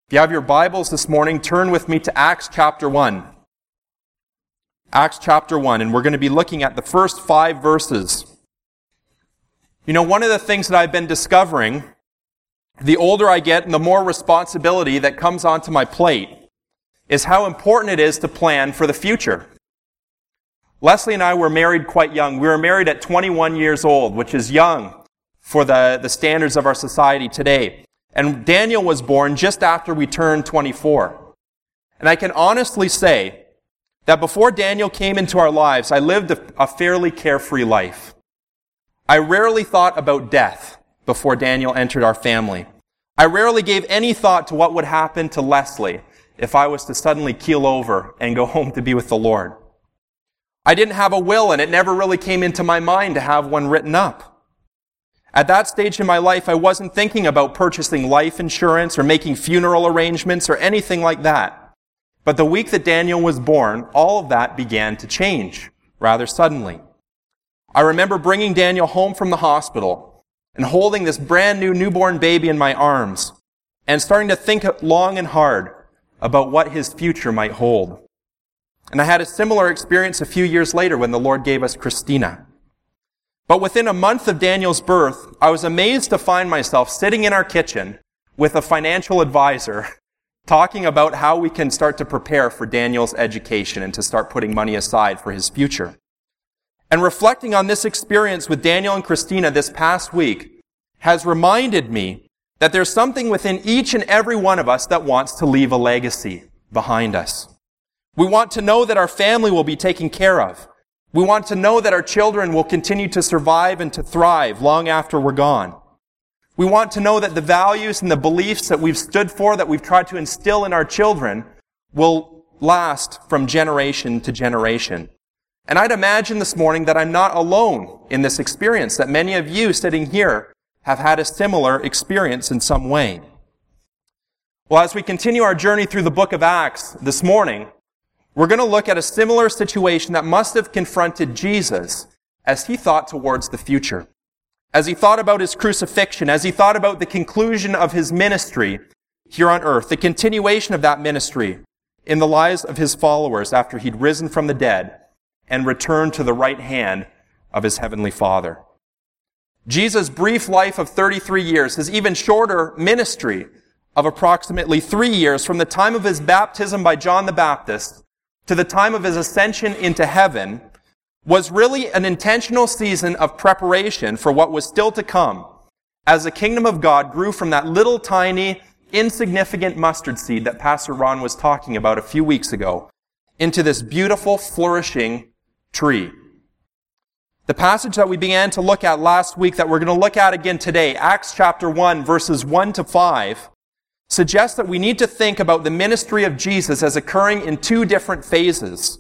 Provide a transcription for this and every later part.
If you have your Bibles this morning, turn with me to Acts chapter 1. Acts chapter 1, and we're going to be looking at the first 5 verses. You know, one of the things that I've been discovering, the older I get and the more responsibility that comes onto my plate, is how important it is to plan for the future. Leslie and I were married quite young. We were married at 21 years old, which is young for the standards of our society today. And Daniel was born just after we turned 24. And I can honestly say that before Daniel came into our lives, I lived a fairly carefree life. I rarely thought about death before Daniel entered our family. I rarely gave any thought to what would happen to Leslie if I was to suddenly keel over and go home to be with the Lord. I didn't have a will, and it never really came into my mind to have one written up. At that stage in my life, I wasn't thinking about purchasing life insurance or making funeral arrangements or anything like that. But the week that Daniel was born, all of that began to change rather suddenly. I remember bringing Daniel home from the hospital and holding this brand new newborn baby in my arms and starting to think long and hard about what his future might hold. And I had a similar experience a few years later when the Lord gave us Christina. But within a month of Daniel's birth, I was amazed to find myself sitting in our kitchen with a financial advisor talking about how we can start to prepare for Daniel's education and to start putting money aside for his future. And reflecting on this experience with Daniel and Christina this past week has reminded me that there's something within each and every one of us that wants to leave a legacy behind us. We want to know that our family will be taken care of. We want to know that our children will continue to survive and to thrive long after we're gone. We want to know that the values and the beliefs that we've stood for, that we've tried to instill in our children, will last from generation to generation. And I'd imagine this morning that I'm not alone in this experience, that many of you sitting here have had a similar experience in some way. Well, as we continue our journey through the book of Acts this morning, we're going to look at a similar situation that must have confronted Jesus as he thought towards the future. As he thought about his crucifixion, as he thought about the conclusion of his ministry here on earth, the continuation of that ministry in the lives of his followers after he'd risen from the dead and returned to the right hand of his heavenly Father. Jesus' brief life of 33 years, his even shorter ministry of approximately 3 years from the time of his baptism by John the Baptist to the time of his ascension into heaven, was really an intentional season of preparation for what was still to come as the kingdom of God grew from that little tiny, insignificant mustard seed that Pastor Ron was talking about a few weeks ago into this beautiful, flourishing tree. The passage that we began to look at last week that we're going to look at again today, Acts chapter 1, verses 1 to 5, suggests that we need to think about the ministry of Jesus as occurring in 2 different phases.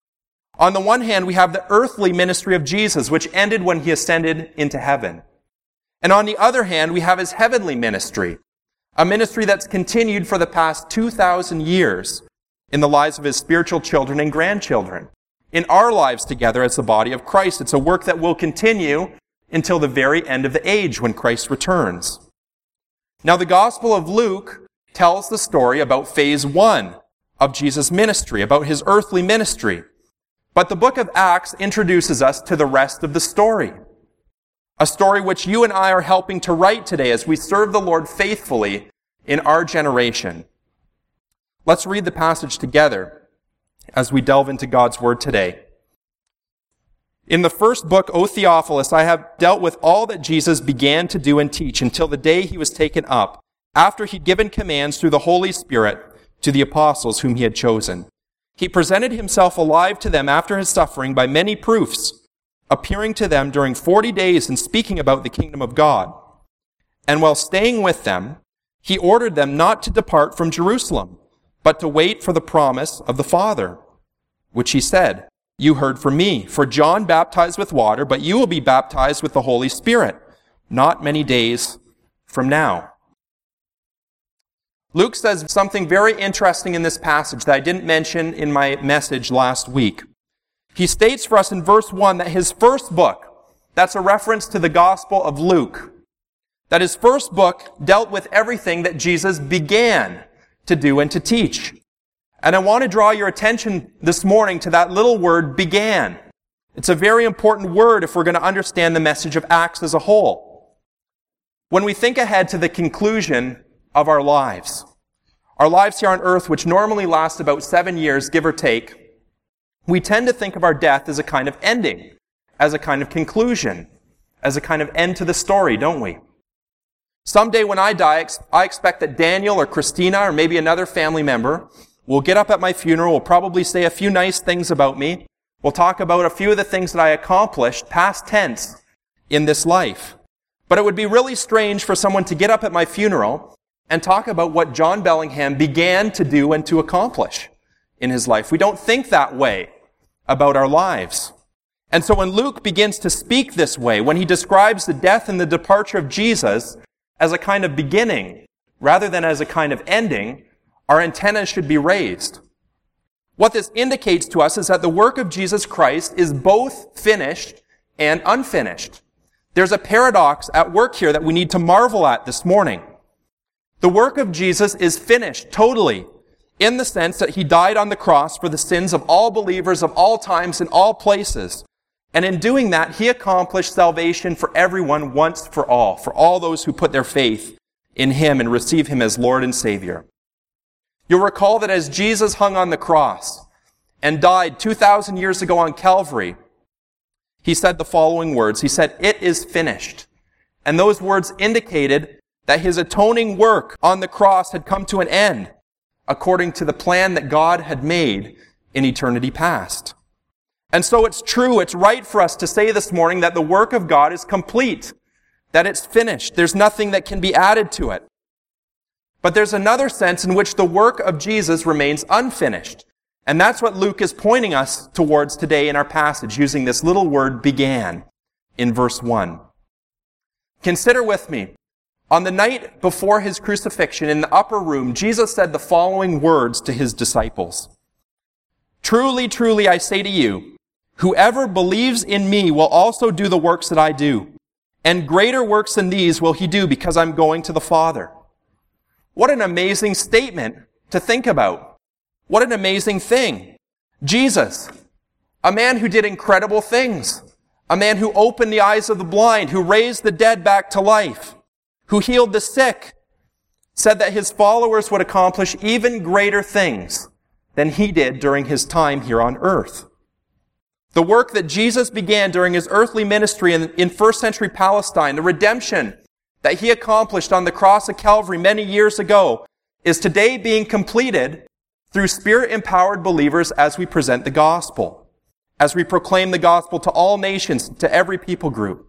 On the one hand, we have the earthly ministry of Jesus, which ended when he ascended into heaven. And on the other hand, we have his heavenly ministry, a ministry that's continued for the past 2,000 years in the lives of his spiritual children and grandchildren, in our lives together as the body of Christ. It's a work that will continue until the very end of the age when Christ returns. Now, the Gospel of Luke tells the story about phase 1 of Jesus' ministry, about his earthly ministry. But the book of Acts introduces us to the rest of the story. A story which you and I are helping to write today as we serve the Lord faithfully in our generation. Let's read the passage together as we delve into God's word today. In the first book, O Theophilus, I have dealt with all that Jesus began to do and teach until the day he was taken up, after he'd given commands through the Holy Spirit to the apostles whom he had chosen. He presented himself alive to them after his suffering by many proofs, appearing to them during 40 days and speaking about the kingdom of God. And while staying with them, he ordered them not to depart from Jerusalem, but to wait for the promise of the Father, which he said, "You heard from me, for John baptized with water, but you will be baptized with the Holy Spirit, not many days from now." Luke says something very interesting in this passage that I didn't mention in my message last week. He states for us in verse 1 that his first book, that's a reference to the Gospel of Luke, that his first book dealt with everything that Jesus began to do, and to teach. And I want to draw your attention this morning to that little word, began. It's a very important word if we're going to understand the message of Acts as a whole. When we think ahead to the conclusion of our lives here on earth, which normally last about 7 years, give or take, we tend to think of our death as a kind of ending, as a kind of conclusion, as a kind of end to the story, don't we? Someday when I die, I expect that Daniel or Christina or maybe another family member will get up at my funeral, will probably say a few nice things about me. We'll talk about a few of the things that I accomplished, past tense, in this life. But it would be really strange for someone to get up at my funeral and talk about what John Bellingham began to do and to accomplish in his life. We don't think that way about our lives. And so when Luke begins to speak this way, when he describes the death and the departure of Jesus as a kind of beginning rather than as a kind of ending, our antennas should be raised. What this indicates to us is that the work of Jesus Christ is both finished and unfinished. There's a paradox at work here that we need to marvel at this morning. The work of Jesus is finished totally, in the sense that he died on the cross for the sins of all believers of all times and all places. And in doing that, he accomplished salvation for everyone once for all those who put their faith in him and receive him as Lord and Savior. You'll recall that as Jesus hung on the cross and died 2,000 years ago on Calvary, he said the following words. He said, "It is finished." And those words indicated that his atoning work on the cross had come to an end, according to the plan that God had made in eternity past. And so it's true, it's right for us to say this morning that the work of God is complete, that it's finished. There's nothing that can be added to it. But there's another sense in which the work of Jesus remains unfinished. And that's what Luke is pointing us towards today in our passage, using this little word, began, in verse 1. Consider with me, on the night before his crucifixion in the upper room, Jesus said the following words to his disciples. "Truly, truly, I say to you, whoever believes in me will also do the works that I do. And greater works than these will he do because I'm going to the Father." What an amazing statement to think about. What an amazing thing. Jesus, a man who did incredible things, a man who opened the eyes of the blind, who raised the dead back to life, who healed the sick, said that his followers would accomplish even greater things than he did during his time here on earth. The work that Jesus began during his earthly ministry in first century Palestine, the redemption that he accomplished on the cross of Calvary many years ago, is today being completed through Spirit-empowered believers as we present the gospel, as we proclaim the gospel to all nations, to every people group.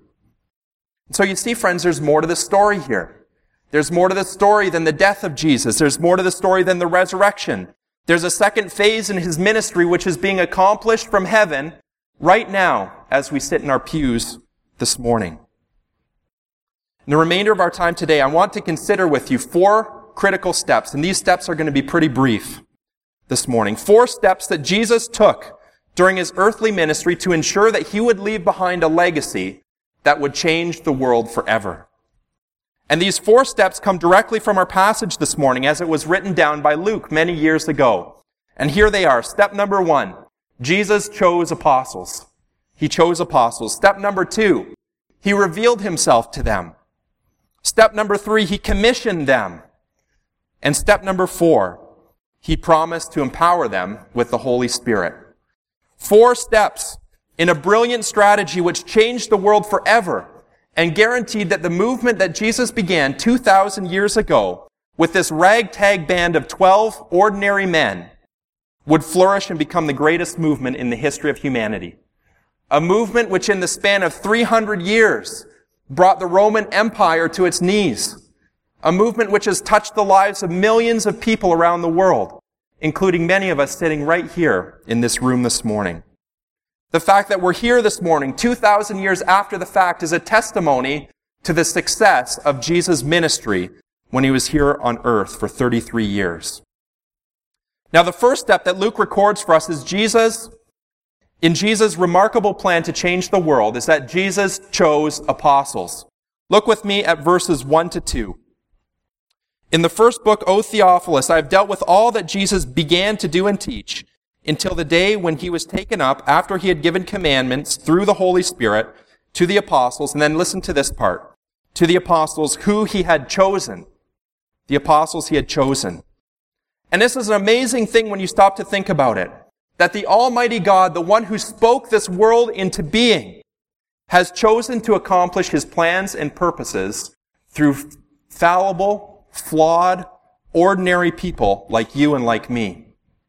So you see, friends, there's more to the story here. There's more to the story than the death of Jesus. There's more to the story than the resurrection. There's a second phase in his ministry which is being accomplished from heaven right now as we sit in our pews this morning. In the remainder of our time today, I want to consider with you 4 critical steps, and these steps are going to be pretty brief this morning. 4 steps that Jesus took during his earthly ministry to ensure that he would leave behind a legacy that would change the world forever. And these 4 steps come directly from our passage this morning as it was written down by Luke many years ago. And here they are. Step number 1, Jesus chose apostles. He chose apostles. Step number 2, he revealed himself to them. Step number 3, he commissioned them. And step number 4, he promised to empower them with the Holy Spirit. 4 steps in a brilliant strategy which changed the world forever and guaranteed that the movement that Jesus began 2,000 years ago with this ragtag band of 12 ordinary men would flourish and become the greatest movement in the history of humanity. A movement which in the span of 300 years brought the Roman Empire to its knees. A movement which has touched the lives of millions of people around the world, including many of us sitting right here in this room this morning. The fact that we're here this morning, 2,000 years after the fact, is a testimony to the success of Jesus' ministry when he was here on earth for 33 years. Now, the first step that Luke records for us is in Jesus' remarkable plan to change the world, is that Jesus chose apostles. Look with me at verses 1 to 2. In the first book, O Theophilus, I have dealt with all that Jesus began to do and teach until the day when he was taken up after he had given commandments through the Holy Spirit to the apostles. And then listen to this part. To the apostles who he had chosen. The apostles he had chosen. And this is an amazing thing when you stop to think about it. That the Almighty God, the one who spoke this world into being, has chosen to accomplish his plans and purposes through fallible, flawed, ordinary people like you and like me.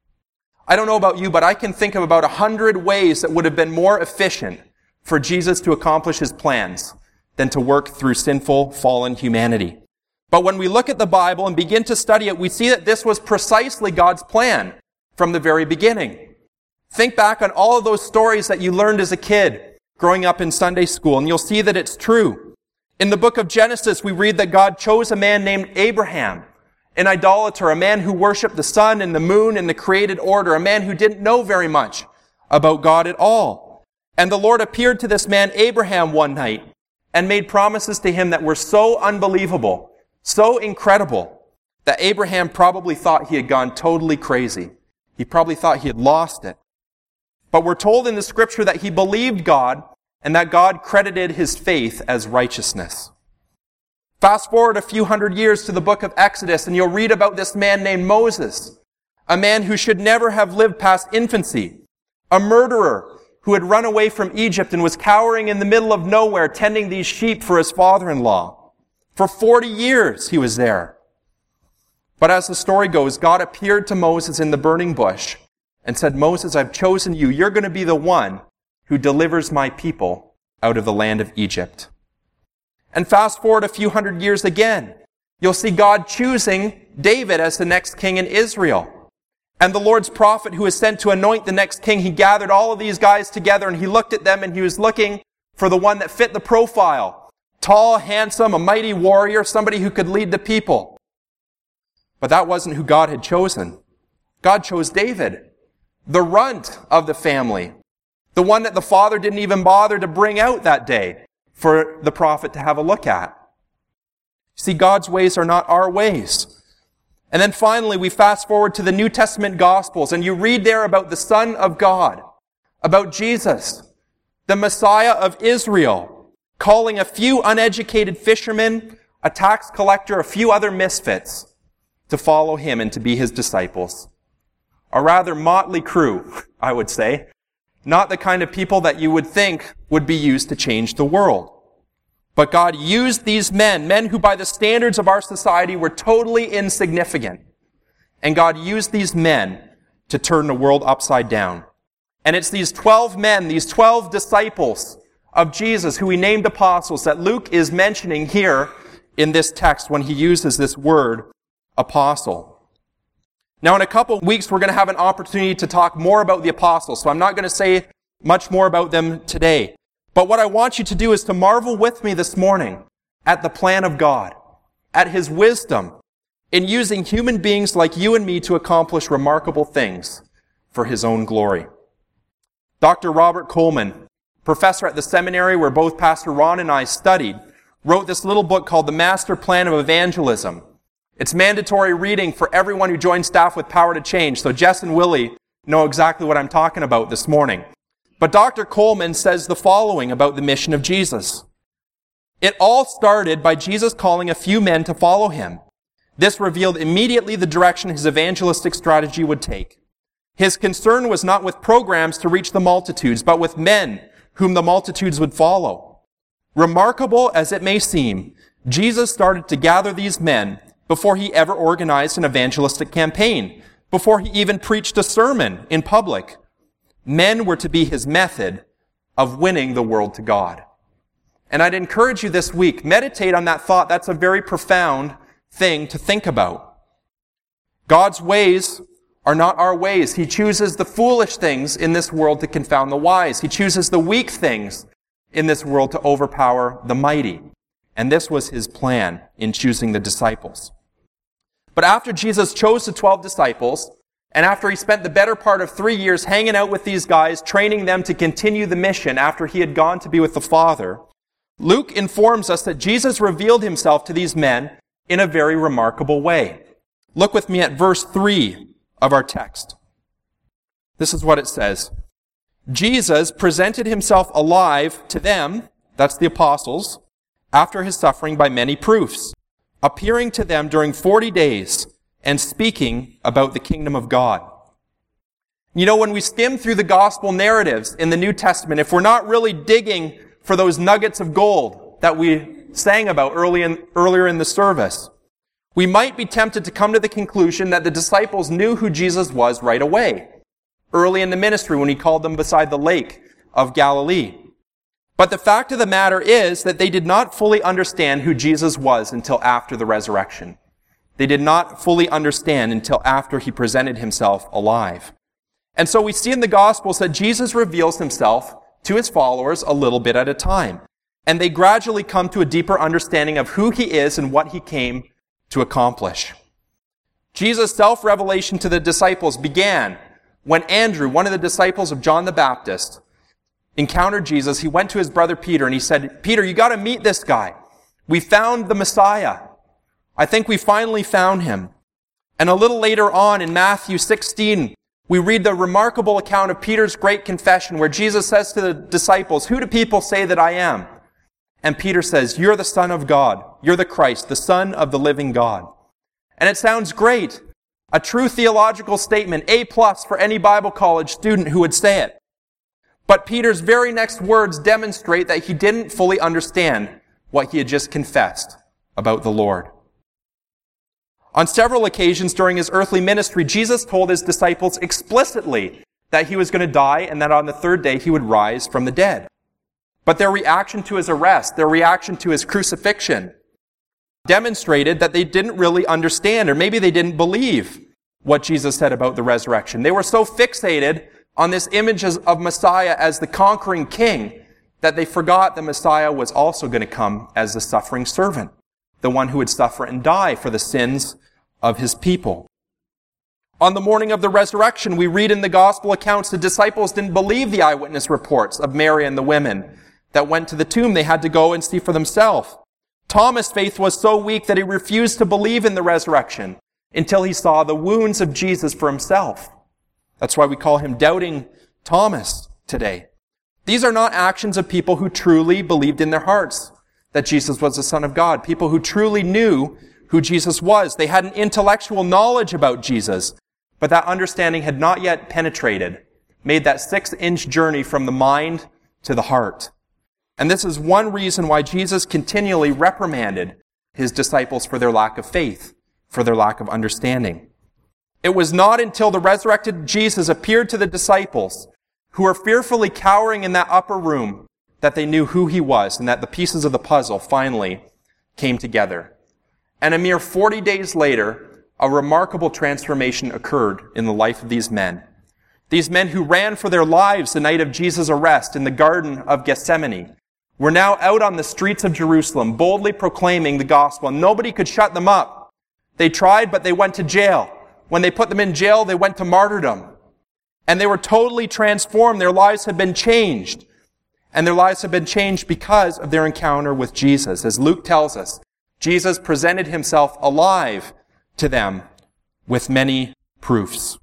I don't know about you, but I can think of about 100 ways that would have been more efficient for Jesus to accomplish his plans than to work through sinful, fallen humanity. But when we look at the Bible and begin to study it, we see that this was precisely God's plan from the very beginning. Think back on all of those stories that you learned as a kid growing up in Sunday school, and you'll see that it's true. In the book of Genesis, we read that God chose a man named Abraham, an idolater, a man who worshiped the sun and the moon and the created order, a man who didn't know very much about God at all. And the Lord appeared to this man, Abraham, one night and made promises to him that were so unbelievable, so incredible, that Abraham probably thought he had gone totally crazy. He probably thought he had lost it. But we're told in the scripture that he believed God and that God credited his faith as righteousness. Fast forward a few hundred years to the book of Exodus and you'll read about this man named Moses, a man who should never have lived past infancy, a murderer who had run away from Egypt and was cowering in the middle of nowhere tending these sheep for his father-in-law. For 40 years he was there. But as the story goes, God appeared to Moses in the burning bush and said, Moses, I've chosen you. You're going to be the one who delivers my people out of the land of Egypt. And fast forward a few hundred years again, you'll see God choosing David as the next king in Israel. And the Lord's prophet who was sent to anoint the next king, he gathered all of these guys together and he looked at them and he was looking for the one that fit the profile. Tall, handsome, a mighty warrior, somebody who could lead the people. But that wasn't who God had chosen. God chose David, the runt of the family, the one that the father didn't even bother to bring out that day for the prophet to have a look at. See, God's ways are not our ways. And then finally, we fast forward to the New Testament Gospels, and you read there about the Son of God, about Jesus, the Messiah of Israel, calling a few uneducated fishermen, a tax collector, a few other misfits to follow him and to be his disciples. A rather motley crew, I would say. Not the kind of people that you would think would be used to change the world. But God used these men who by the standards of our society were totally insignificant. And God used these men to turn the world upside down. And it's these 12 men, these 12 disciples of Jesus, who he named apostles, that Luke is mentioning here in this text when he uses this word, apostle. Now, in a couple of weeks, we're going to have an opportunity to talk more about the apostles, so I'm not going to say much more about them today. But what I want you to do is to marvel with me this morning at the plan of God, at his wisdom in using human beings like you and me to accomplish remarkable things for his own glory. Dr. Robert Coleman, professor at the seminary where both Pastor Ron and I studied, wrote this little book called The Master Plan of Evangelism. It's mandatory reading for everyone who joins staff with Power to Change, so Jess and Willie know exactly what I'm talking about this morning. But Dr. Coleman says the following about the mission of Jesus. It all started by Jesus calling a few men to follow him. This revealed immediately the direction his evangelistic strategy would take. His concern was not with programs to reach the multitudes, but with men whom the multitudes would follow. Remarkable as it may seem, Jesus started to gather these men before he ever organized an evangelistic campaign, before he even preached a sermon in public. Men were to be his method of winning the world to God. And I'd encourage you this week, meditate on that thought. That's a very profound thing to think about. God's ways are not our ways. He chooses the foolish things in this world to confound the wise. He chooses the weak things in this world to overpower the mighty. And this was his plan in choosing the disciples. But after Jesus chose the 12 disciples, and after he spent the better part of 3 years hanging out with these guys, training them to continue the mission after he had gone to be with the Father, Luke informs us that Jesus revealed himself to these men in a very remarkable way. Look with me at verse 3 of our text. This is what it says. Jesus presented himself alive to them, that's the apostles, after his suffering by many proofs, appearing to them during 40 days and speaking about the kingdom of God. You know, when we skim through the gospel narratives in the New Testament, if we're not really digging for those nuggets of gold that we sang about earlier in the service, we might be tempted to come to the conclusion that the disciples knew who Jesus was right away, early in the ministry when he called them beside the lake of Galilee. But the fact of the matter is that they did not fully understand who Jesus was until after the resurrection. They did not fully understand until after he presented himself alive. And so we see in the Gospels that Jesus reveals himself to his followers a little bit at a time. And they gradually come to a deeper understanding of who he is and what he came to accomplish. Jesus' self-revelation to the disciples began when Andrew, one of the disciples of John the Baptist, encountered Jesus. He went to his brother Peter and he said, "Peter, you got to meet this guy. We found the Messiah. I think we finally found him." And a little later on in Matthew 16, we read the remarkable account of Peter's great confession where Jesus says to the disciples, "Who do people say that I am?" And Peter says, "You're the Son of God. You're the Christ, the Son of the living God." And it sounds great. A true theological statement, A+ for any Bible college student who would say it. But Peter's very next words demonstrate that he didn't fully understand what he had just confessed about the Lord. On several occasions during his earthly ministry, Jesus told his disciples explicitly that he was going to die and that on the third day he would rise from the dead. But their reaction to his arrest, their reaction to his crucifixion, demonstrated that they didn't really understand, or maybe they didn't believe what Jesus said about the resurrection. They were so fixated on this image of Messiah as the conquering king that they forgot the Messiah was also going to come as the suffering servant, the one who would suffer and die for the sins of his people. On the morning of the resurrection, we read in the gospel accounts the disciples didn't believe the eyewitness reports of Mary and the women that went to the tomb. They had to go and see for themselves. Thomas' faith was so weak that he refused to believe in the resurrection until he saw the wounds of Jesus for himself. That's why we call him Doubting Thomas today. These are not actions of people who truly believed in their hearts that Jesus was the Son of God, people who truly knew who Jesus was. They had an intellectual knowledge about Jesus, but that understanding had not yet penetrated, made that 6-inch journey from the mind to the heart. And this is one reason why Jesus continually reprimanded his disciples for their lack of faith, for their lack of understanding. It was not until the resurrected Jesus appeared to the disciples, who were fearfully cowering in that upper room, that they knew who he was and that the pieces of the puzzle finally came together. And a mere 40 days later, a remarkable transformation occurred in the life of these men. These men who ran for their lives the night of Jesus' arrest in the Garden of Gethsemane were now out on the streets of Jerusalem, boldly proclaiming the gospel, and nobody could shut them up. They tried, but they went to jail. When they put them in jail, they went to martyrdom. And they were totally transformed. Their lives had been changed. And their lives had been changed because of their encounter with Jesus. As Luke tells us, Jesus presented himself alive to them with many proofs.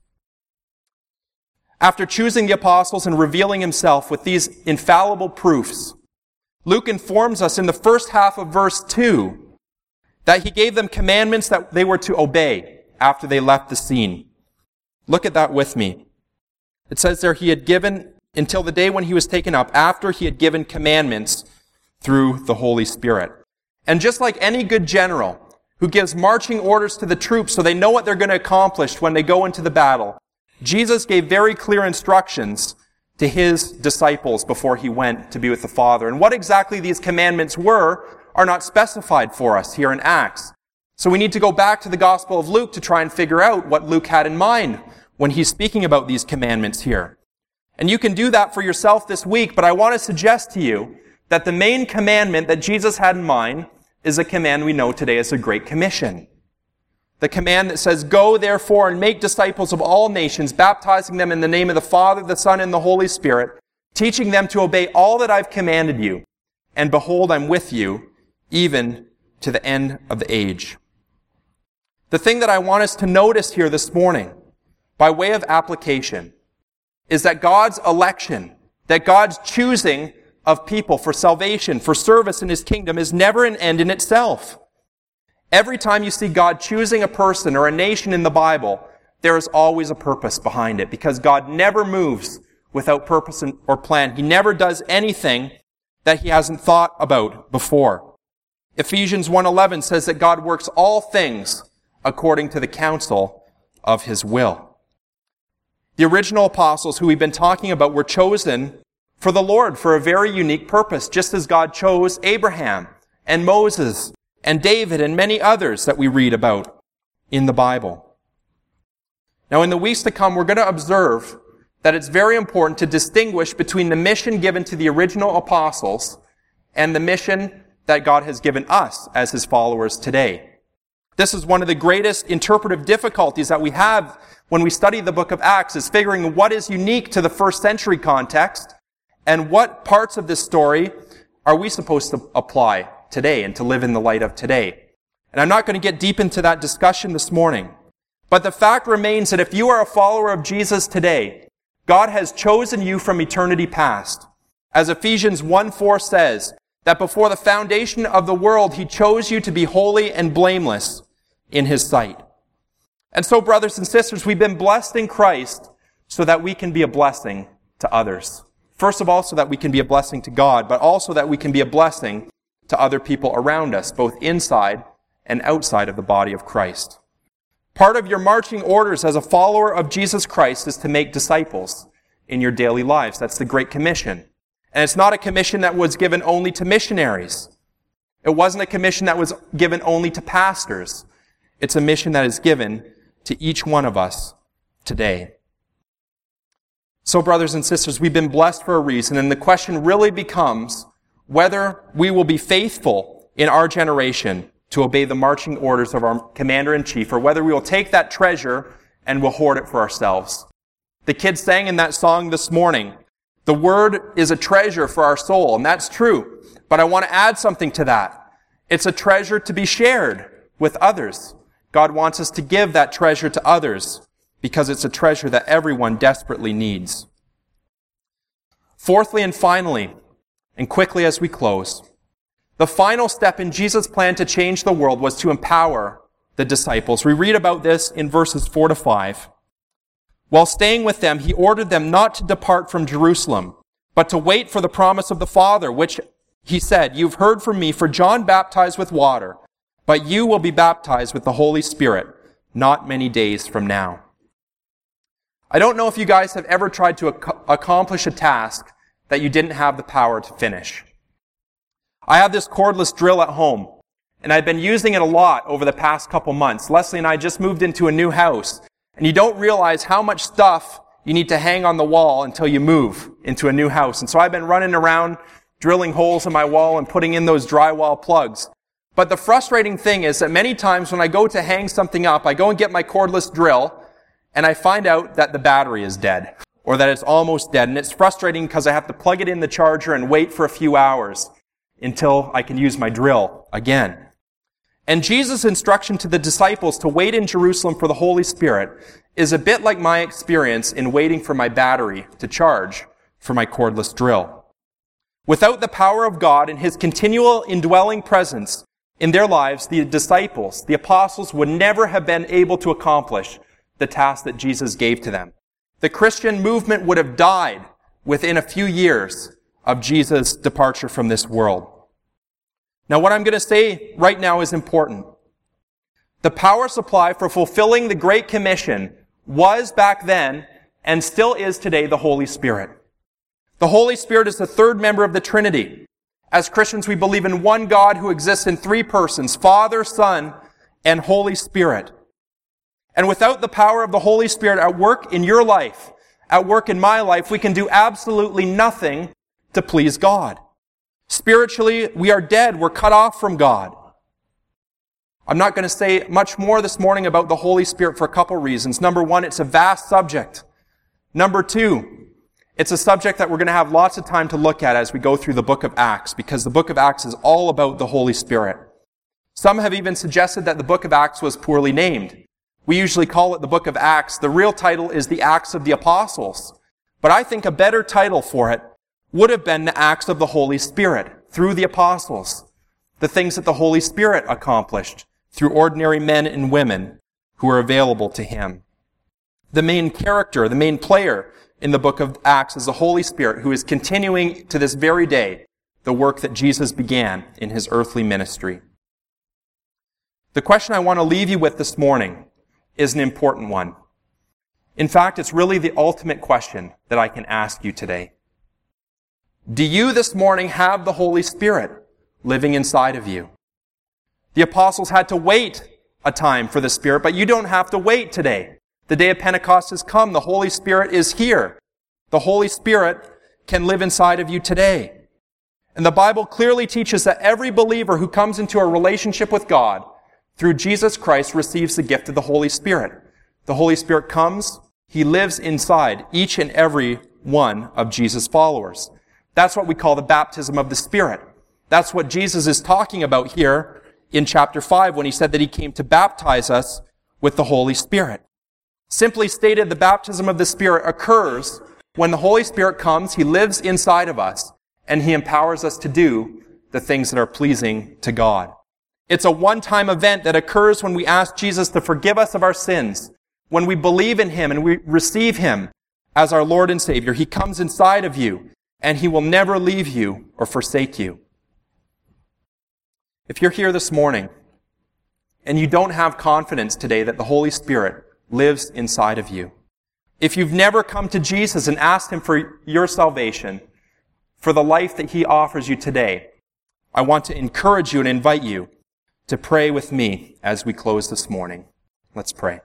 After choosing the apostles and revealing himself with these infallible proofs, Luke informs us in the first half of verse 2 that he gave them commandments that they were to obey after they left the scene. Look at that with me. It says there he had given, until the day when he was taken up, after he had given commandments through the Holy Spirit. And just like any good general who gives marching orders to the troops so they know what they're going to accomplish when they go into the battle, Jesus gave very clear instructions to his disciples before he went to be with the Father. And what exactly these commandments were are not specified for us here in Acts. So we need to go back to the Gospel of Luke to try and figure out what Luke had in mind when he's speaking about these commandments here. And you can do that for yourself this week, but I want to suggest to you that the main commandment that Jesus had in mind is a command we know today as the Great Commission. The command that says, "Go therefore and make disciples of all nations, baptizing them in the name of the Father, the Son, and the Holy Spirit, teaching them to obey all that I've commanded you. And behold, I'm with you, even to the end of the age." The thing that I want us to notice here this morning, by way of application, is that God's election, that God's choosing of people for salvation, for service in His kingdom, is never an end in itself. Every time you see God choosing a person or a nation in the Bible, there is always a purpose behind it, because God never moves without purpose or plan. He never does anything that He hasn't thought about before. Ephesians 1:11 says that God works all things according to the counsel of His will. The original apostles who we've been talking about were chosen for the Lord for a very unique purpose, just as God chose Abraham and Moses and David and many others that we read about in the Bible. Now, in the weeks to come, we're going to observe that it's very important to distinguish between the mission given to the original apostles and the mission that God has given us as His followers today. This is one of the greatest interpretive difficulties that we have when we study the book of Acts, is figuring what is unique to the first century context and what parts of this story are we supposed to apply today and to live in the light of today. And I'm not going to get deep into that discussion this morning. But the fact remains that if you are a follower of Jesus today, God has chosen you from eternity past. As Ephesians 1:4 says, that before the foundation of the world, He chose you to be holy and blameless in His sight. And so, brothers and sisters, we've been blessed in Christ so that we can be a blessing to others. First of all, so that we can be a blessing to God, but also that we can be a blessing to other people around us, both inside and outside of the body of Christ. Part of your marching orders as a follower of Jesus Christ is to make disciples in your daily lives. That's the Great Commission. And it's not a commission that was given only to missionaries. It wasn't a commission that was given only to pastors. It's a mission that is given to each one of us today. So, brothers and sisters, we've been blessed for a reason, and the question really becomes whether we will be faithful in our generation to obey the marching orders of our commander-in-chief, or whether we will take that treasure and we'll hoard it for ourselves. The kids sang in that song this morning, the Word is a treasure for our soul, and that's true. But I want to add something to that. It's a treasure to be shared with others. God wants us to give that treasure to others because it's a treasure that everyone desperately needs. Fourthly and finally, and quickly as we close, the final step in Jesus' plan to change the world was to empower the disciples. We read about this in verses 4-5. While staying with them, He ordered them not to depart from Jerusalem, but to wait for the promise of the Father, which He said, "You've heard from me, for John baptized with water, but you will be baptized with the Holy Spirit not many days from now." I don't know if you guys have ever tried to accomplish a task that you didn't have the power to finish. I have this cordless drill at home, and I've been using it a lot over the past couple months. Leslie and I just moved into a new house, and you don't realize how much stuff you need to hang on the wall until you move into a new house. And so I've been running around drilling holes in my wall and putting in those drywall plugs. But the frustrating thing is that many times when I go to hang something up, I go and get my cordless drill, and I find out that the battery is dead, or that it's almost dead. And it's frustrating because I have to plug it in the charger and wait for a few hours until I can use my drill again. And Jesus' instruction to the disciples to wait in Jerusalem for the Holy Spirit is a bit like my experience in waiting for my battery to charge for my cordless drill. Without the power of God and His continual indwelling presence in their lives, the disciples, the apostles, would never have been able to accomplish the task that Jesus gave to them. The Christian movement would have died within a few years of Jesus' departure from this world. Now, what I'm going to say right now is important. The power supply for fulfilling the Great Commission was back then and still is today the Holy Spirit. The Holy Spirit is the third member of the Trinity. As Christians, we believe in one God who exists in three persons, Father, Son, and Holy Spirit. And without the power of the Holy Spirit at work in your life, at work in my life, we can do absolutely nothing to please God. Spiritually, we are dead. We're cut off from God. I'm not going to say much more this morning about the Holy Spirit for a couple reasons. Number one, it's a vast subject. Number two, it's a subject that we're going to have lots of time to look at as we go through the book of Acts, because the book of Acts is all about the Holy Spirit. Some have even suggested that the book of Acts was poorly named. We usually call it the book of Acts. The real title is the Acts of the Apostles. But I think a better title for it would have been the Acts of the Holy Spirit through the apostles. The things that the Holy Spirit accomplished through ordinary men and women who were available to him. The main character, the main player in the book of Acts is the Holy Spirit, who is continuing to this very day the work that Jesus began in his earthly ministry. The question I want to leave you with this morning is an important one. In fact, it's really the ultimate question that I can ask you today. Do you this morning have the Holy Spirit living inside of you? The apostles had to wait a time for the Spirit, but you don't have to wait today. The day of Pentecost has come. The Holy Spirit is here. The Holy Spirit can live inside of you today. And the Bible clearly teaches that every believer who comes into a relationship with God through Jesus Christ receives the gift of the Holy Spirit. The Holy Spirit comes, he lives inside each and every one of Jesus' followers. That's what we call the baptism of the Spirit. That's what Jesus is talking about here in chapter 5 when he said that he came to baptize us with the Holy Spirit. Simply stated, the baptism of the Spirit occurs when the Holy Spirit comes, he lives inside of us, and he empowers us to do the things that are pleasing to God. It's a one-time event that occurs when we ask Jesus to forgive us of our sins. When we believe in him and we receive him as our Lord and Savior, he comes inside of you, and he will never leave you or forsake you. If you're here this morning and you don't have confidence today that the Holy Spirit lives inside of you, if you've never come to Jesus and asked him for your salvation, for the life that he offers you today, I want to encourage you and invite you to pray with me as we close this morning. Let's pray.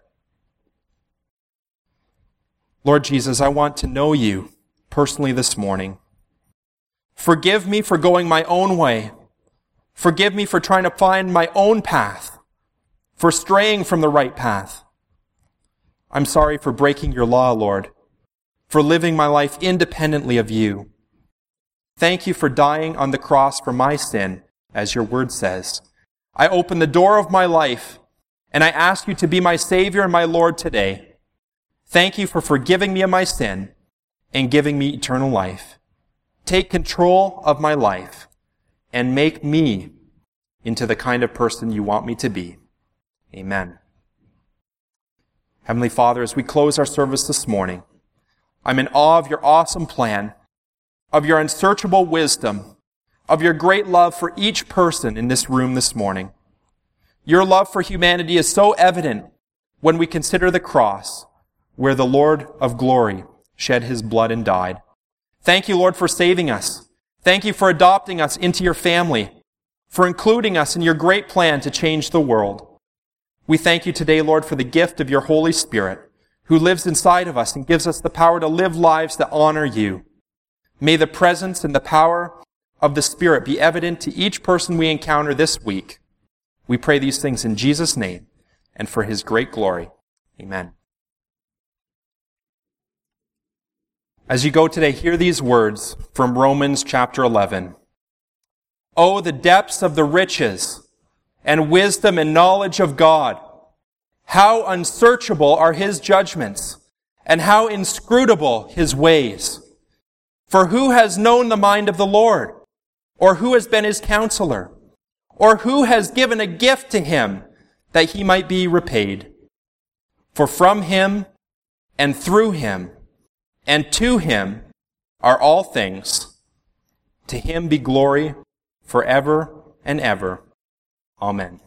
Lord Jesus, I want to know you personally this morning. Forgive me for going my own way. Forgive me for trying to find my own path, for straying from the right path. I'm sorry for breaking your law, Lord, for living my life independently of you. Thank you for dying on the cross for my sin, as your word says. I open the door of my life, and I ask you to be my Savior and my Lord today. Thank you for forgiving me of my sin and giving me eternal life. Take control of my life and make me into the kind of person you want me to be. Amen. Heavenly Father, as we close our service this morning, I'm in awe of your awesome plan, of your unsearchable wisdom, of your great love for each person in this room this morning. Your love for humanity is so evident when we consider the cross, where the Lord of glory shed his blood and died. Thank you, Lord, for saving us. Thank you for adopting us into your family, for including us in your great plan to change the world. We thank you today, Lord, for the gift of your Holy Spirit, who lives inside of us and gives us the power to live lives that honor you. May the presence and the power of the Spirit be evident to each person we encounter this week. We pray these things in Jesus' name and for his great glory. Amen. As you go today, hear these words from Romans chapter 11. Oh, the depths of the riches and wisdom and knowledge of God! How unsearchable are his judgments, and how inscrutable his ways! For who has known the mind of the Lord? Or who has been his counselor? Or who has given a gift to him that he might be repaid? For from him and through him and to him are all things. To him be glory forever and ever. Amen.